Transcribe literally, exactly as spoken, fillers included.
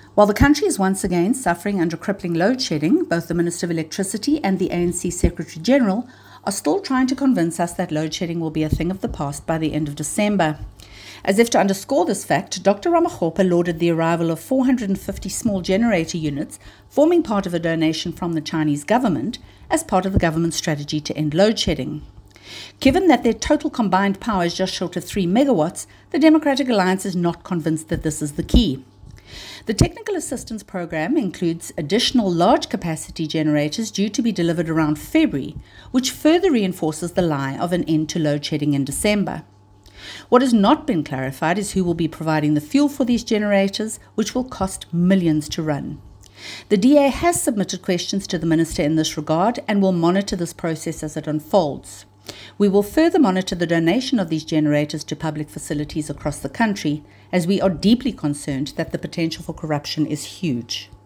While the country is once again suffering under crippling load shedding, both the Minister of Electricity and the A N C Secretary General are still trying to convince us that load shedding will be a thing of the past by the end of December. As if to underscore this fact, Doctor Ramokgopa lauded the arrival of four hundred fifty small generator units, forming part of a donation from the Chinese government as part of the government's strategy to end load shedding. Given that their total combined power is just short of three megawatts, the Democratic Alliance is not convinced that this is the key. The Technical Assistance Program includes additional large-capacity generators due to be delivered around February, which further reinforces the lie of an end to load shedding in December. What has not been clarified is who will be providing the fuel for these generators, which will cost millions to run. The D A has submitted questions to the Minister in this regard and will monitor this process as it unfolds. We will further monitor the donation of these generators to public facilities across the country, as we are deeply concerned that the potential for corruption is huge.